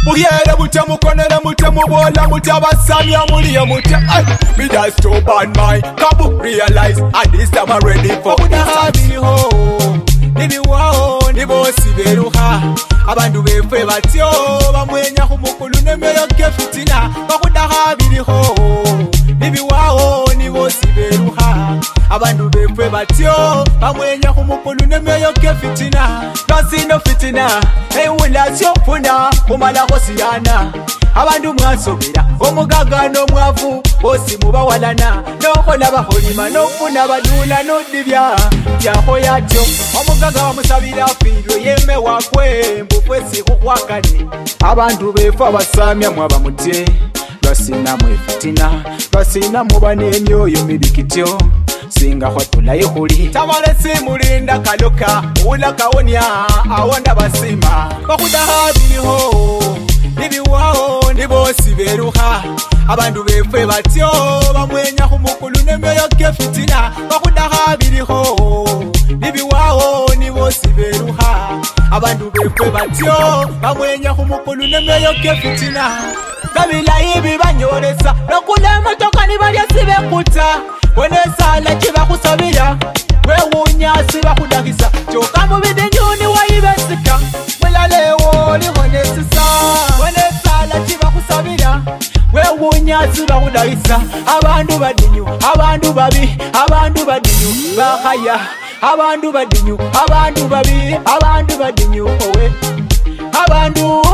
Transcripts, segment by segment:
Mugere mute mukonere mute mubola mute abasamya muliye mute. Me just too bad mind. Kabu realize at this time I'm ready for this. Nibi wao nibosi beruha abandu befe batyo bamwenya kumukulu nemeyo kefitina bakudaha biriho. Nibi wao nibosi beruha abandu befe batyo bamwenya kumukulu nemeyo kefitina. Kasino fitina ewula syofuna kumala kosiyana abandu mwasobera omugaga n'omwavu bosi mubawalana nokola baholima nofuna badula nodibya byahoyatyo omugaga wamusabira firo yeme wakwe mbufwesi kukwakane abandu befa basamya mwaba mutye lwasina mwefitina lwasina muba n'emyoyo mibikityo singa hwatula ihuli tamale simulinda kaloka ula kawonya awonda basima bakudaha biriho nibi wao nibosi beruha abandu befe batyo bamwenya kumukulu nemeyo kefitina bakudaha biriho nibi wao nibosi beruha abandu befe batyo bamwenya kumukulu nemeyo kefitina kabila ibi banyoresa nokula motoka nibalya sibekuta wenesala kibakusabira wewunya sibakudagisa choka mubide nyuni wayibesika mulalewo lihonesisa wenesala kibakusabira wewunya sibakudagisa abandu badinyu abandu babi abandu badinyu bahaya abandu badinyu abandu babi abandu badinyu owe abandu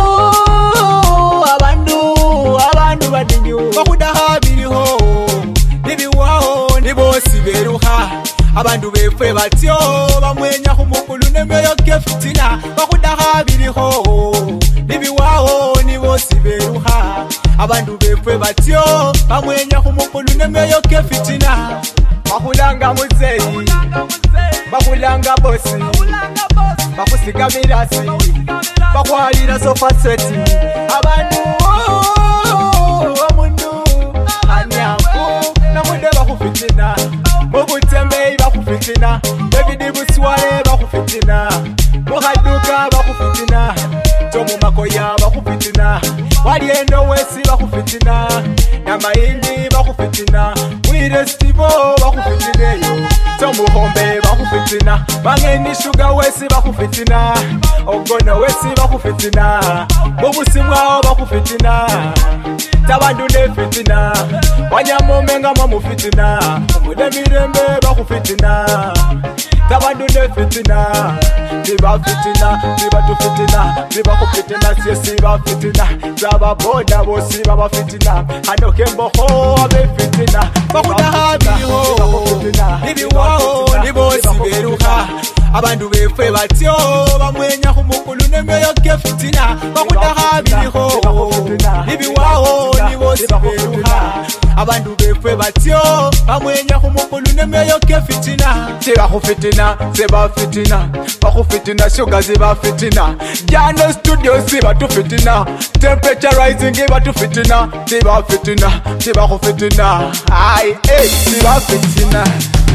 badinyu bakudaha biriho nibi wao nibosi beruha abandu befe batyo bamwenya kumukulu nemeyo kefitina bakudaha biriho nibi wao nibosi beruha abandu befe batyo bamwenya kumukulu nemeyo kefitina bakulanga muzeyi bakulanga bosi bakusika mirasi bakwalira sofa seti abandu bakufitina mubutembeyi bakufitina David Buswale bakufitina muhaduka bakufitina tomumakoya bakufitina waliendo wesi bakufitina namayindi bakufitina wirestivo bakufitineyo tomuhombe bakufitina bangeni shuga wesi bakufitina ogono wesi bakufitina mubusimwao bakufitina tabandu nefitina wanyamumenga mwamufitina umulemirembe bakufitina tabandu nefitina zibafitina zibatufitina zibakufitina siesi bafitina zababoda bosi babafitina hanokemboho abefitina bakudaha biriho nibi wao nibosi beruha abandu befe batyo bamwenya kumukulu nemeyo kefitina bakudaha biriho nibi wao nibosi beruha abandu befe batyo bamwenya kumukulu nemeyo kefitina sebakufitina sebafitina bakufitina shuga zibafitina jano studio sibatufitina temperature rising ibatufitina sebafitina sebakufitina ai sibafitina